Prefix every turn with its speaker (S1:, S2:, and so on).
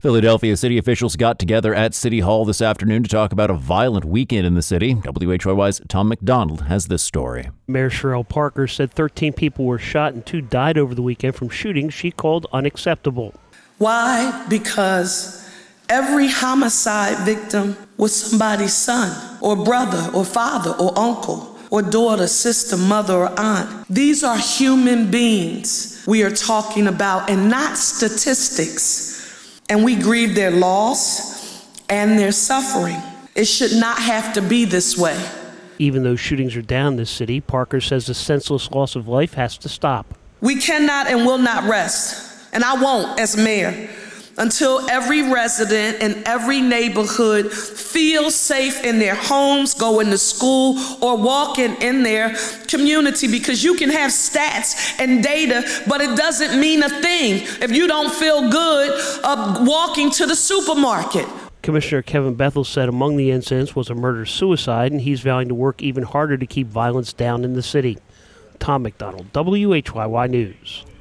S1: Philadelphia city officials got together at City Hall this afternoon to talk about a violent weekend in the city. WHYY's Tom McDonald has this story.
S2: Mayor Sherelle Parker said 13 people were shot and 2 died over the weekend from shootings she called unacceptable.
S3: Why? Because every homicide victim was somebody's son or brother or father or uncle or daughter, sister, mother, or aunt. These are human beings we are talking about and not statistics. And we grieve their loss and their suffering. It should not have to be this way.
S2: Even though shootings are down in this city, Parker says the senseless loss of life has to stop.
S3: We cannot and will not rest, and I won't as mayor, until every resident in every neighborhood feels safe in their homes, going to school, or walking in their community, because you can have stats and data, but it doesn't mean a thing if you don't feel good walking to the supermarket.
S2: Commissioner Kevin Bethel said among the incidents was a murder-suicide, and he's vowing to work even harder to keep violence down in the city. Tom McDonald, WHYY News.